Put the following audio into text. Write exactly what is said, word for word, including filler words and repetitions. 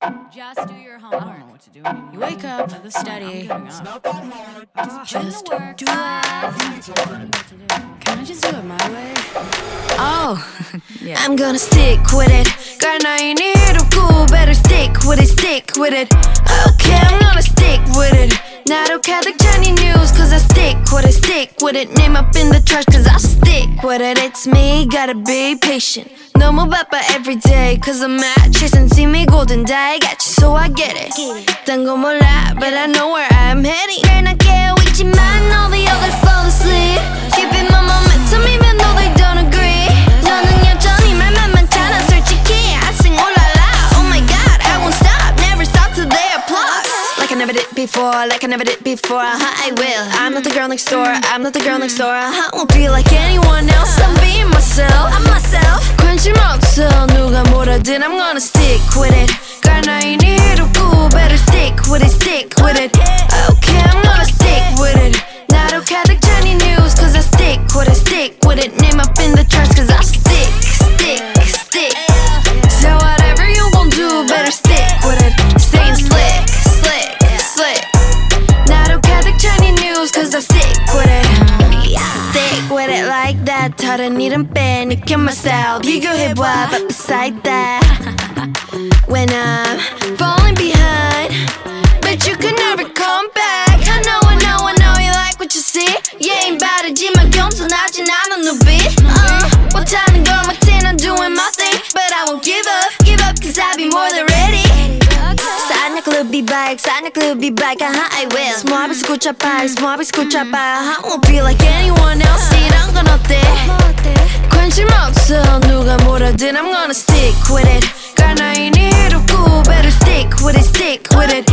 Just do your homework. I don't know what to do anymore. You wake up, the study. It's not that hard. Just, just do it. Can I just do it my way? Oh, yeah. I'm gonna stick with it. Girl, now you need to cool. Better stick with it, stick with it. Okay, I'm gonna stick with it. 나도 가득 찬 이 news cause I stick with it, stick with it. Name up in the trash cause I stick with it. It's me, gotta be patient. 너무 바빠 everyday cause I'm at chasing see me golden die. Got you so I get it. 딴 거 몰라 but I know where I'm heading. 늘 난 깨어있지만 all the others fall asleep. Keeping my momentum even though they don't agree. 너는 여전히 말만 많잖아 솔직히. I sing oh la la, oh my god I won't stop, never stop till they applause. Like I never did before, like I never did before, uh-huh, I will. I'm not the girl next door, I'm not the girl next door, uh-huh, won't be like anyone else. I'm being myself, I'm myself. 관심 없어 누가 뭐라든 I'm gonna stick with it. Girl, now you need to cool, better stick with it, stick with it. Okay, I'm gonna stick with it. 나도 가득 찬 이 news cause I stick with it, stick with it. Name up in the charts cause I stick, stick, stick. So whatever you gon' do, better stick with it. Staying slick, slick, slick. 나도 가득 찬 이 news cause I stick with it. Stick with it like that. 다른 일은 빼 느껴 myself. 비교해봐 but beside that. When I'm falling behind, but you could never come back. I know, I know, I know you like what you see. Yeah, ain't 바르지만 겸손하진 않은 눈빛. uh, 못하는 걸 못해 난 doing my thing. But I won't give up, give up cause I'll be more than ready. Sana club be back, sana club be back, uh-huh, I will. Small escucha pa, small escucha pa, uh-huh, won't be like anyone else. 이런 건 어때? 관심 없어 누가 뭐라든 I'm gonna stick with it. Girl, now you need to cool, better stick with it, stick with it.